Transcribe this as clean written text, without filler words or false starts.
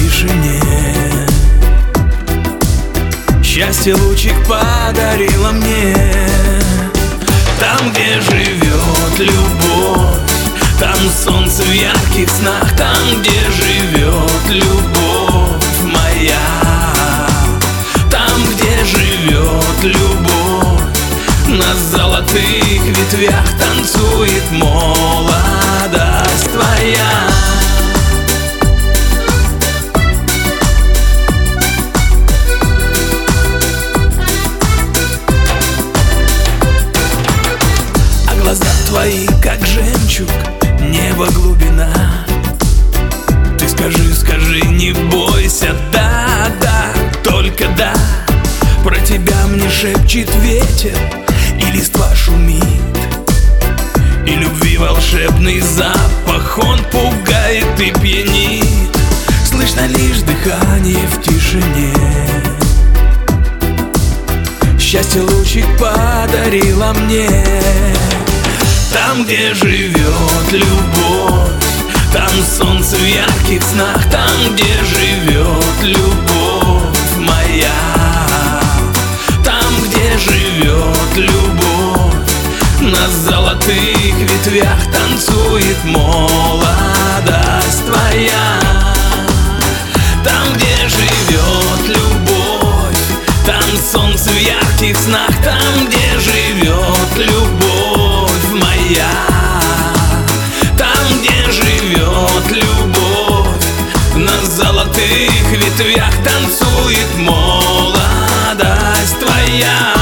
тишине. Счастье лучик подарила мне. Там, где живет любовь, там солнце в ярких снах. Там, где живет любовь моя, там, где живет любовь, на золотых ветвях танцует молодость твоя. Глаза твои, как жемчуг, небо глубина. Ты скажи, скажи, не бойся, да, да, только да. Про тебя мне шепчет ветер, и листва шумит, и любви волшебный запах, он пугает и пьянит. Слышно лишь дыхание в тишине. Счастье лучик подарила мне. Там, где живет любовь, там солнце в ярких снах. Там, где живет любовь моя, там, где живет любовь, на золотых ветвях танцует молодость твоя. Там, где живет любовь, там солнце в ярких снах. Там, где живет любовь моя, там, где живет любовь, на золотых ветвях танцует молодость твоя.